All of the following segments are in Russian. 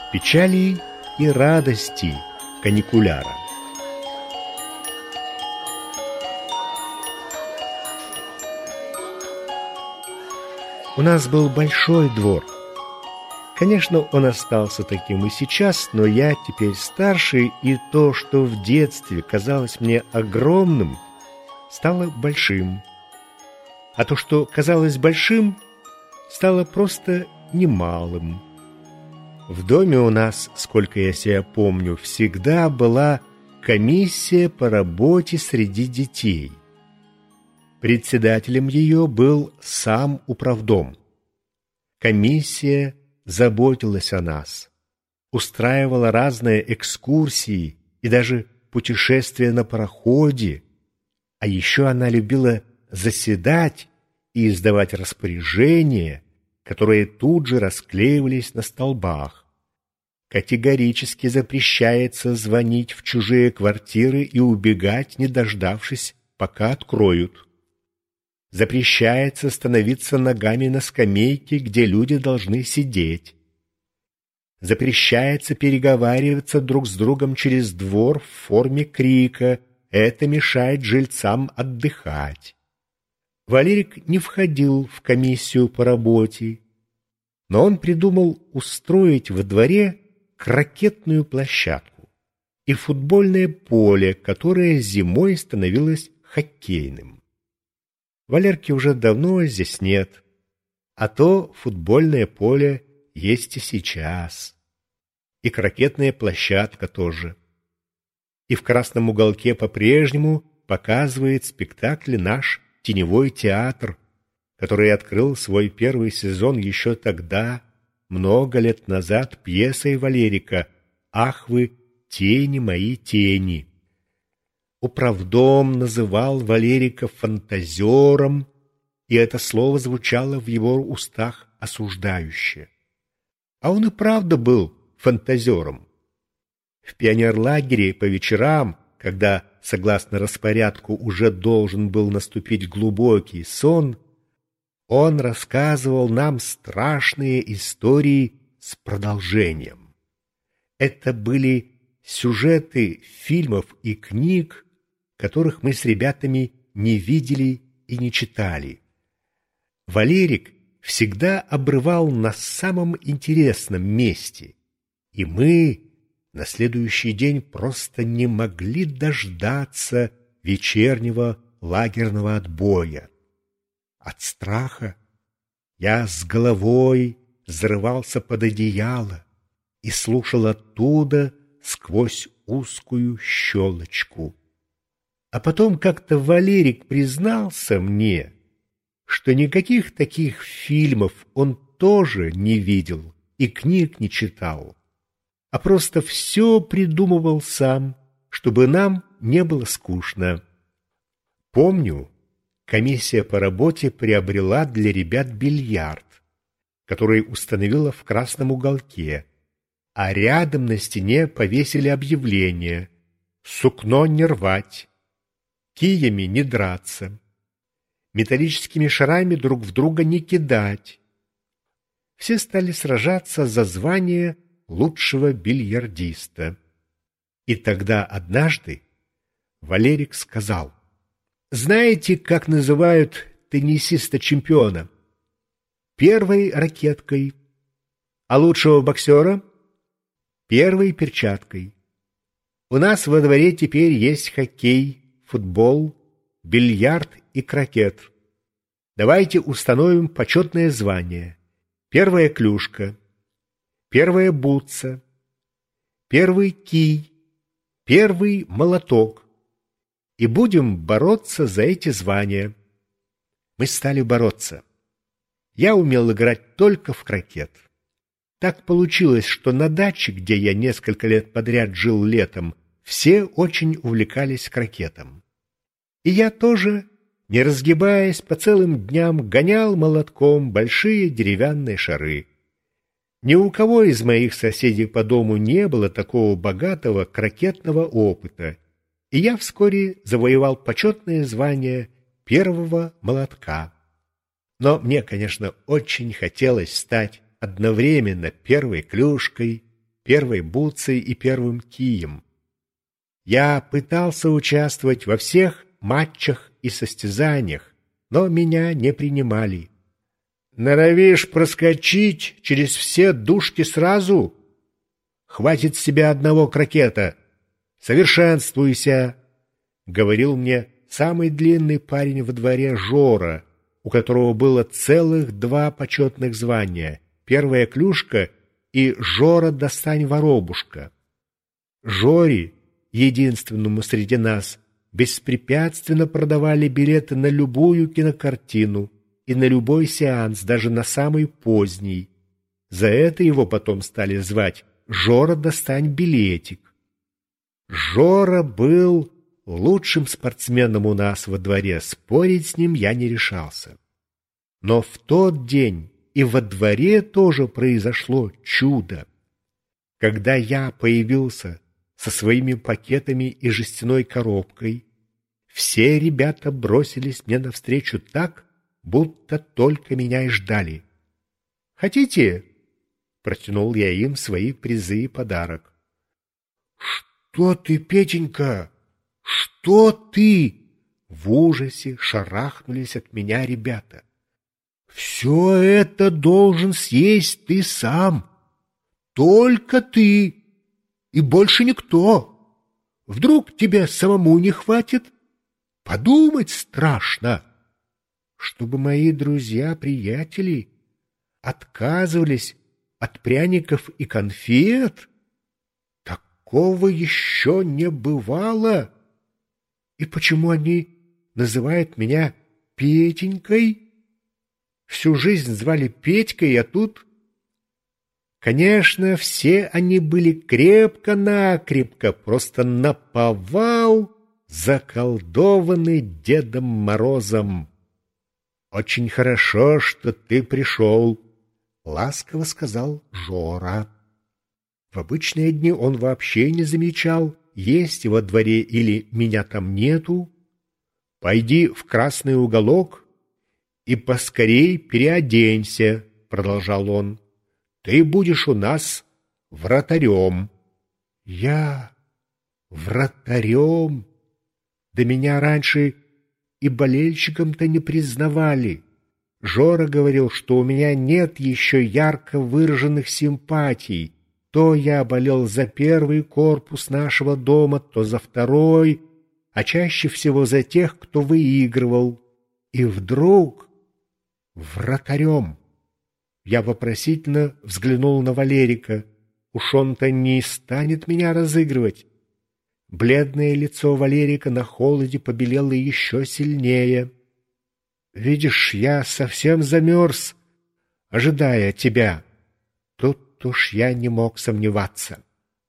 Печали и радости каникуляра. У нас был большой двор. Конечно, он остался таким и сейчас, но я теперь старше, и то, что в детстве казалось мне огромным, стало большим. А то, что казалось большим, стало просто немалым. В доме у нас, сколько я себя помню, всегда была комиссия по работе среди детей. Председателем ее был сам управдом. Комиссия заботилась о нас, устраивала разные экскурсии и даже путешествия на пароходе, а еще она любила заседать и издавать распоряжения, которые тут же расклеивались на столбах. Категорически запрещается звонить в чужие квартиры и убегать, не дождавшись, пока откроют. Запрещается становиться ногами на скамейке, где люди должны сидеть. Запрещается переговариваться друг с другом через двор в форме крика. Это мешает жильцам отдыхать. Валерик не входил в комиссию по работе, но он придумал устроить во дворе крокетную площадку и футбольное поле, которое зимой становилось хоккейным. Валерки уже давно здесь нет, а то футбольное поле есть и сейчас, и крокетная площадка тоже. И в красном уголке по-прежнему показывает спектакли наш теневой театр, который открыл свой первый сезон еще тогда, много лет назад, пьесой Валерика «Ах вы, тени мои, тени». Управдом называл Валерика фантазером, и это слово звучало в его устах осуждающе. А он и правда был фантазером. В пионерлагере по вечерам, когда, согласно распорядку, уже должен был наступить глубокий сон, он рассказывал нам страшные истории с продолжением. Это были сюжеты фильмов и книг, которых мы с ребятами не видели и не читали. Валерик всегда обрывал на самом интересном месте, и мы на следующий день просто не могли дождаться вечернего лагерного отбоя. От страха я с головой зарывался под одеяло и слушал оттуда сквозь узкую щелочку. А потом как-то Валерик признался мне, что никаких таких фильмов он тоже не видел и книг не читал, а просто все придумывал сам, чтобы нам не было скучно. Помню, комиссия по работе приобрела для ребят бильярд, который установила в красном уголке, а рядом на стене повесили объявление «Сукно не рвать», «Киями не драться», «Металлическими шарами друг в друга не кидать». Все стали сражаться за звание лучшего бильярдиста. И тогда однажды Валерик сказал: «Знаете, как называют теннисиста-чемпиона? Первой ракеткой, а лучшего боксера — первой перчаткой. У нас во дворе теперь есть хоккей, футбол, бильярд и крокет. Давайте установим почетное звание: первая клюшка, первая бутса, первый кий, первый молоток, и будем бороться за эти звания». Мы стали бороться. Я умел играть только в крокет. Так получилось, что на даче, где я несколько лет подряд жил летом, все очень увлекались крокетом. И я тоже, не разгибаясь, по целым дням гонял молотком большие деревянные шары. Ни у кого из моих соседей по дому не было такого богатого крокетного опыта, и я вскоре завоевал почетное звание первого молотка. Но мне, конечно, очень хотелось стать одновременно первой клюшкой, первой бутсой и первым кием. Я пытался участвовать во всех матчах и состязаниях, но меня не принимали. Норовишь проскочить через все дужки сразу? Хватит с себя одного крокета. Совершенствуйся, — говорил мне самый длинный парень во дворе Жора, у которого было целых 2 почетных звания — первая клюшка и Жора достань воробушка. Жоре, единственному среди нас, беспрепятственно продавали билеты на любую кинокартину и на любой сеанс, даже на самый поздний. За это его потом стали звать «Жора, достань билетик». Жора был лучшим спортсменом у нас во дворе, спорить с ним я не решался. Но в тот день и во дворе тоже произошло чудо. Когда я появился со своими пакетами и жестяной коробкой, все ребята бросились мне навстречу так, будто только меня и ждали. «Хотите?» — протянул я им свои призы и подарок. «Что ты, Петенька? Что ты?» В ужасе шарахнулись от меня ребята. «Все это должен съесть ты сам. Только ты и больше никто. Вдруг тебе самому не хватит? Подумать страшно». Чтобы мои друзья-приятели отказывались от пряников и конфет? Такого еще не бывало. И почему они называют меня Петенькой? Всю жизнь звали Петькой, а тут... Конечно, все они были крепко-накрепко, просто наповал заколдованы Дедом Морозом. «Очень хорошо, что ты пришел», — ласково сказал Жора. В обычные дни он вообще не замечал, есть во дворе или меня там нету. «Пойди в красный уголок и поскорей переоденься», — продолжал он. «Ты будешь у нас вратарем». Я вратарем? Да меня раньше и болельщиком-то не признавали. Жора говорил, что у меня нет еще ярко выраженных симпатий. То я болел за первый корпус нашего дома, то за второй, а чаще всего за тех, кто выигрывал. И вдруг вратарем. Я вопросительно взглянул на Валерика. Уж он-то не станет меня разыгрывать. Бледное лицо Валерика на холоде побелело еще сильнее. «Видишь, я совсем замерз, ожидая тебя». Тут уж я не мог сомневаться.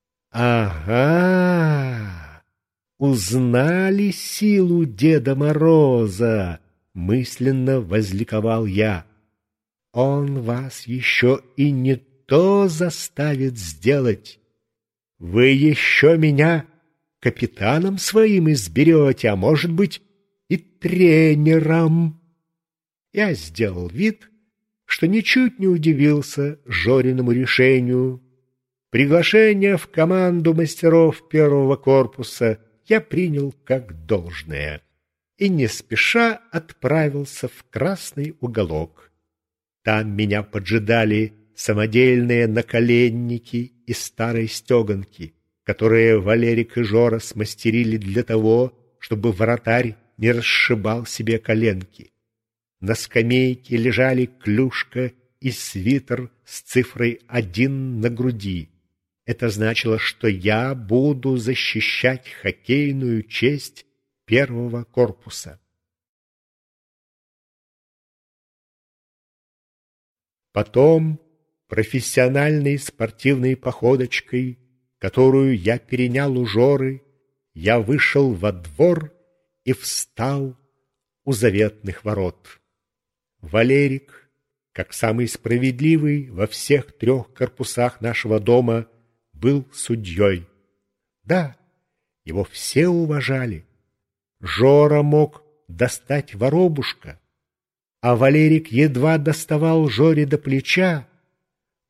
«Ага, узнали силу Деда Мороза», — мысленно возликовал я. «Он вас еще и не то заставит сделать. Вы еще меня капитаном своим изберете, а может быть и тренером». Я сделал вид, что ничуть не удивился Жориному решению. Приглашение в команду мастеров первого корпуса я принял как должное и не спеша отправился в красный уголок. Там меня поджидали самодельные наколенники из старой стеганки, которые Валерик и Жора смастерили для того, чтобы вратарь не расшибал себе коленки. На скамейке лежали клюшка и свитер с цифрой 1 на груди. Это значило, что я буду защищать хоккейную честь первого корпуса. Потом профессиональной спортивной походочкой, которую я перенял у Жоры, я вышел во двор и встал у заветных ворот. Валерик, как самый справедливый во всех 3 корпусах нашего дома, был судьей. Да, его все уважали. Жора мог достать воробушка, а Валерик едва доставал Жоре до плеча,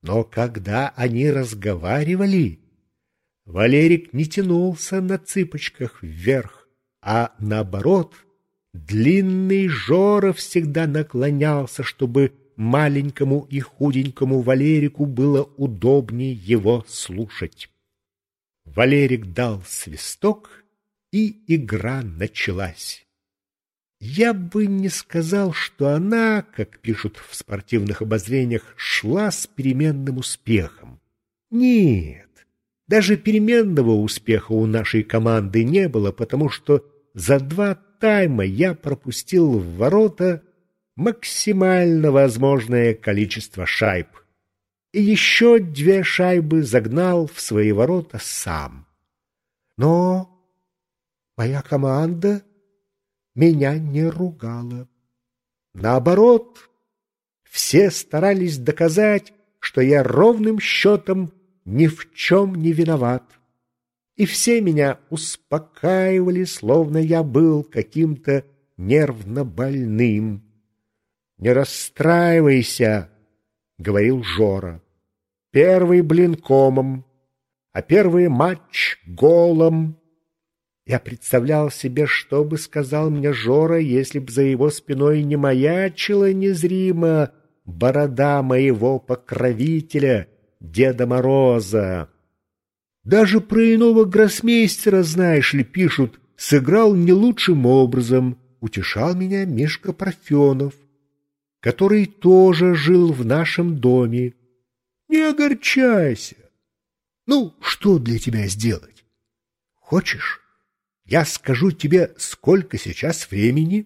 Но когда они разговаривали, Валерик не тянулся на цыпочках вверх, а наоборот, длинный Жора всегда наклонялся, чтобы маленькому и худенькому Валерику было удобнее его слушать. Валерик дал свисток, и игра началась. Я бы не сказал, что она, как пишут в спортивных обозрениях, шла с переменным успехом. Нет, даже переменного успеха у нашей команды не было, потому что за 2 тайма я пропустил в ворота максимально возможное количество шайб. И еще 2 шайбы загнал в свои ворота сам. Но моя команда меня не ругала. Наоборот, все старались доказать, что я ровным счетом ни в чем не виноват. И все меня успокаивали, словно я был каким-то нервно больным. «Не расстраивайся», — говорил Жора. «Первый блин комом, а первый матч голом». Я представлял себе, что бы сказал мне Жора, если б за его спиной не маячила незримо борода моего покровителя, Деда Мороза. Даже про иного гроссмейстера, знаешь ли, пишут, сыграл не лучшим образом, утешал меня Мишка Парфенов, который тоже жил в нашем доме. Не огорчайся. Ну, что для тебя сделать? Хочешь, я скажу тебе, сколько сейчас времени?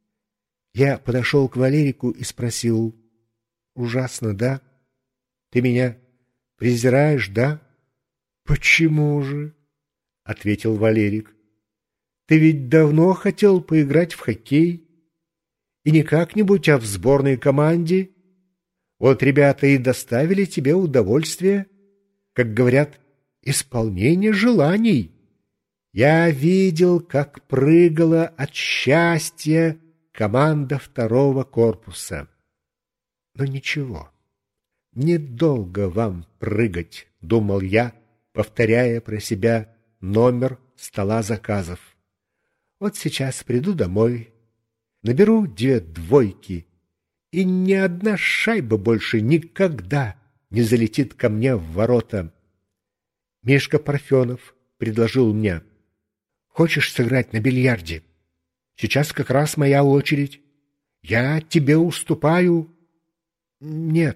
Я подошел к Валерику и спросил: ужасно, да? Ты меня презираешь, да? Почему же? Ответил Валерик. Ты ведь давно хотел поиграть в хоккей. И не как-нибудь, а в сборной команде. Вот ребята и доставили тебе удовольствие, как говорят, исполнение желаний. Я видел, как прыгала от счастья команда 2-го корпуса. Но ничего, недолго вам прыгать, думал я, повторяя про себя номер стола заказов. Вот сейчас приду домой, наберу 2 двойки, и ни одна шайба больше никогда не залетит ко мне в ворота. Мишка Парфенов предложил мне: хочешь сыграть на бильярде? Сейчас как раз моя очередь. Я тебе уступаю. Нет,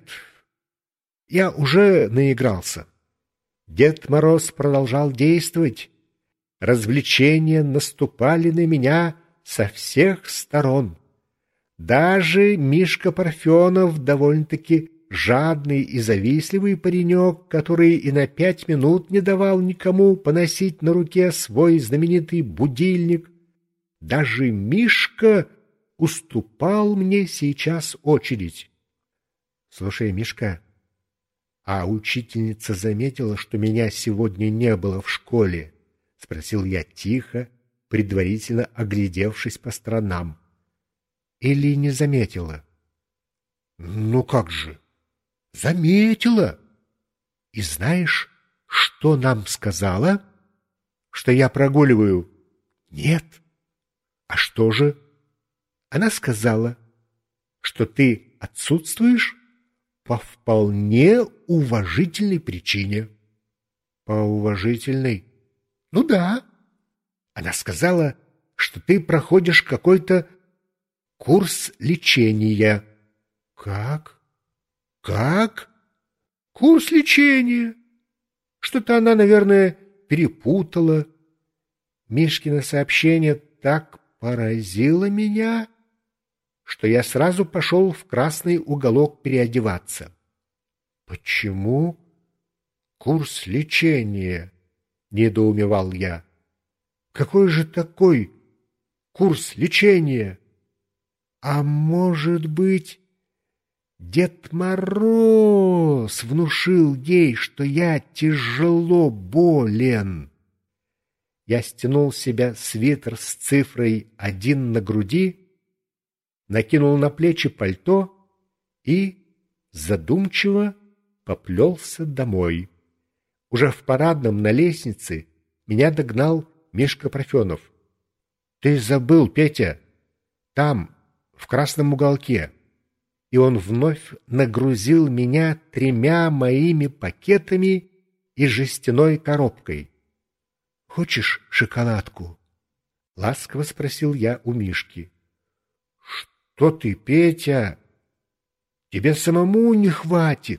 я уже наигрался. Дед Мороз продолжал действовать. Развлечения наступали на меня со всех сторон. Даже Мишка Парфенов, довольно-таки жадный и завистливый паренек, который и на 5 минут не давал никому поносить на руке свой знаменитый будильник, даже Мишка уступал мне сейчас очередь. Слушай, Мишка, а учительница заметила, что меня сегодня не было в школе? Спросил я тихо, предварительно оглядевшись по сторонам. Или не заметила? Ну как же? Заметила. И знаешь, что нам сказала? Что я прогуливаю? Нет. А что же? Она сказала, что ты отсутствуешь по вполне уважительной причине. По уважительной? Ну да. Она сказала, что ты проходишь какой-то курс лечения. Как? Как? Курс лечения. Что-то она, наверное, перепутала. Мишкино сообщение так поразило меня, что я сразу пошел в красный уголок переодеваться. Почему курс лечения? Недоумевал я. Какой же такой курс лечения? А может быть, Дед Мороз внушил ей, что я тяжело болен? Я стянул с себя свитер с цифрой 1 на груди, накинул на плечи пальто и задумчиво поплелся домой. Уже в парадном на лестнице меня догнал Мишка Парфенов. — Ты забыл, Петя, там, в красном уголке. И он вновь нагрузил меня 3 моими пакетами и жестяной коробкой. — Хочешь шоколадку? — ласково спросил я у Мишки. — Что ты, Петя? Тебе самому не хватит.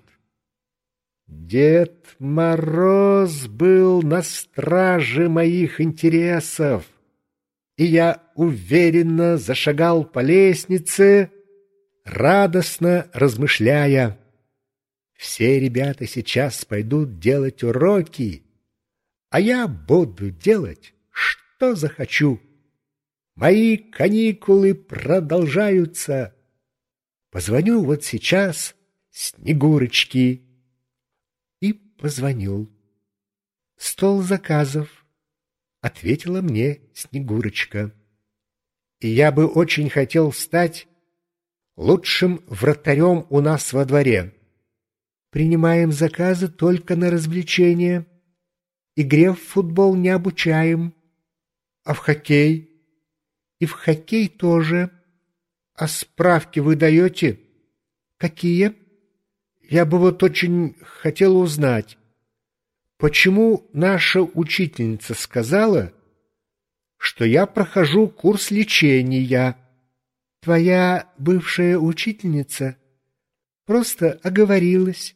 Дед Мороз был на страже моих интересов, и я уверенно зашагал по лестнице, радостно размышляя. Все ребята сейчас пойдут делать уроки, а я буду делать, что захочу. Мои каникулы продолжаются. Позвоню вот сейчас Снегурочке. И позвонил. «Стол заказов», — ответила мне Снегурочка. И я бы очень хотел стать лучшим вратарем у нас во дворе. Принимаем заказы только на развлечения. Игре в футбол не обучаем. А в хоккей? И в хоккей тоже. А справки вы даете? Какие? Я бы вот очень хотел узнать, почему наша учительница сказала, что я прохожу курс лечения. Твоя бывшая учительница просто оговорилась.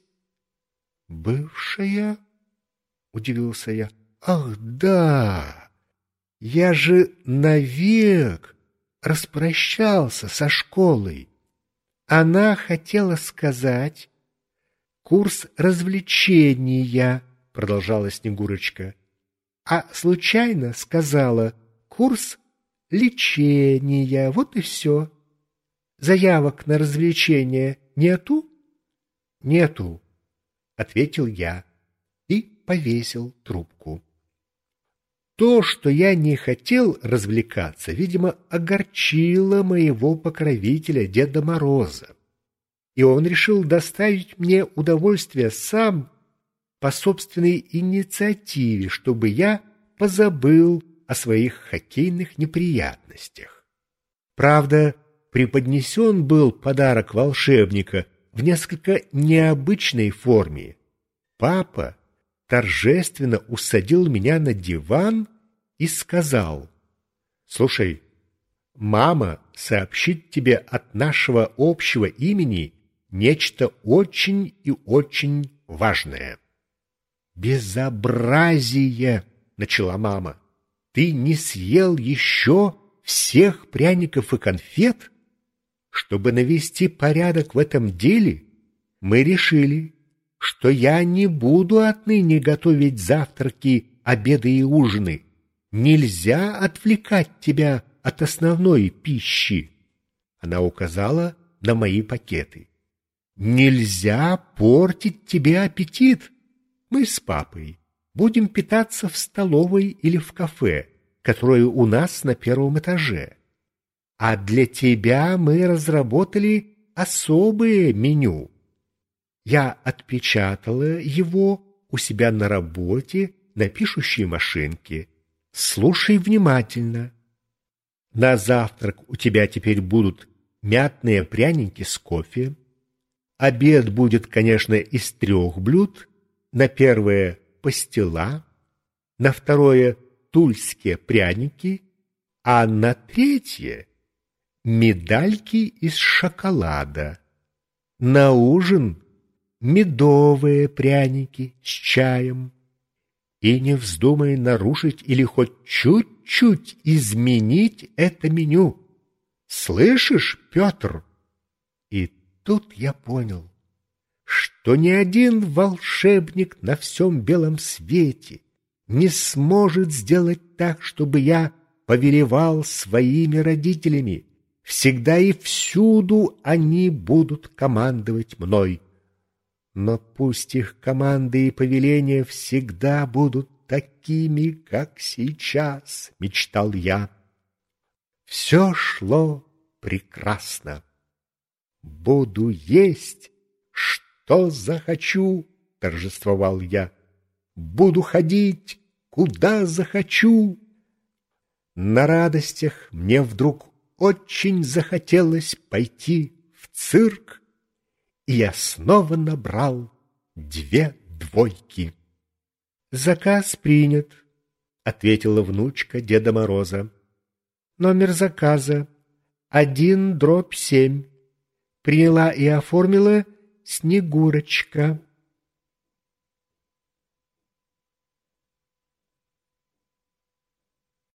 Бывшая? Удивился я. Ах, да! Я же навек распрощался со школой. Она хотела сказать курс развлечения, продолжала Снегурочка, а случайно сказала курс лечения. Вот и все. Заявок на развлечения нету? Нету, ответил я и повесил трубку. То, что я не хотел развлекаться, видимо, огорчило моего покровителя Деда Мороза. И он решил доставить мне удовольствие сам по собственной инициативе, чтобы я позабыл о своих хоккейных неприятностях. Правда, преподнесен был подарок волшебника в несколько необычной форме. Папа торжественно усадил меня на диван и сказал: «Слушай, мама сообщит тебе от нашего общего имени нечто очень и очень важное». «Безобразие!» — начала мама. «Ты не съел еще всех пряников и конфет? Чтобы навести порядок в этом деле, мы решили, что я не буду отныне готовить завтраки, обеды и ужины. Нельзя отвлекать тебя от основной пищи». Она указала на мои пакеты. «Нельзя портить тебе аппетит. Мы с папой будем питаться в столовой или в кафе, которое у нас на 1-м этаже. А для тебя мы разработали особое меню». Я отпечатала его у себя на работе на пишущей машинке. Слушай внимательно. На завтрак у тебя теперь будут мятные пряники с кофе. Обед будет, конечно, из 3 блюд. На первое – пастила, на второе – тульские пряники, а на третье – медальки из шоколада. На ужин – медовые пряники с чаем. И не вздумай нарушить или хоть чуть-чуть изменить это меню. Слышишь, Петр? И тут я понял, что ни один волшебник на всем белом свете не сможет сделать так, чтобы я повелевал своими родителями. Всегда и всюду они будут командовать мной. Но пусть их команды и повеления всегда будут такими, как сейчас, мечтал я. Все шло прекрасно. Буду есть, что что захочу, — торжествовал я. Буду ходить, куда захочу. На радостях мне вдруг очень захотелось пойти в цирк, и я снова набрал 2 двойки. «Заказ принят», — ответила внучка Деда Мороза. «Номер заказа 1/7. Приняла и оформила Снегурочка».